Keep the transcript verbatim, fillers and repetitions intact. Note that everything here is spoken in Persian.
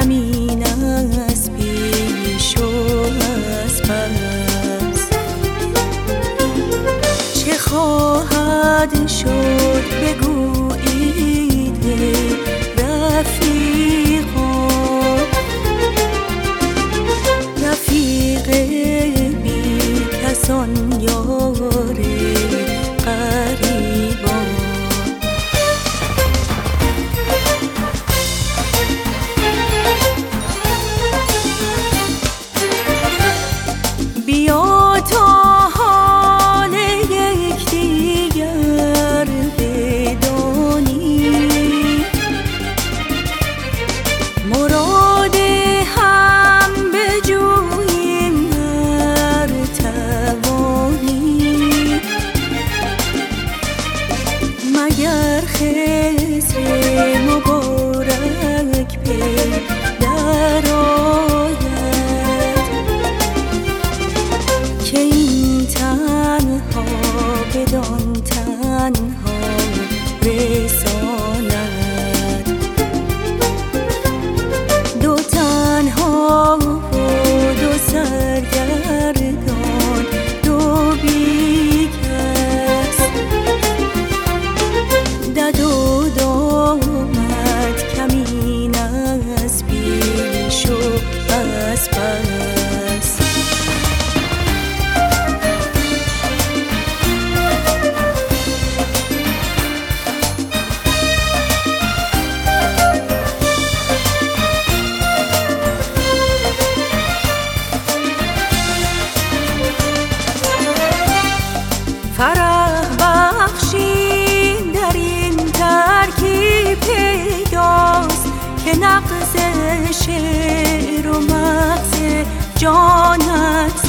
کمین از پیش و از پس. چه خواهد شد بگویید رفیقا، رفیق بی کسان یار غریبا. بیا تا حال یکدیگر بدانی، مراد هم بجوییم هر توانی. مگر خضر مبارک پی در آید که این تنها بدان تنها رساند. دو تنها و دو سرگردان، دو بی کس، دد و دامت کمین از پیش و از پس. فرح بخشی در این ترکیب پیداست که نقض شعر و مغز جانت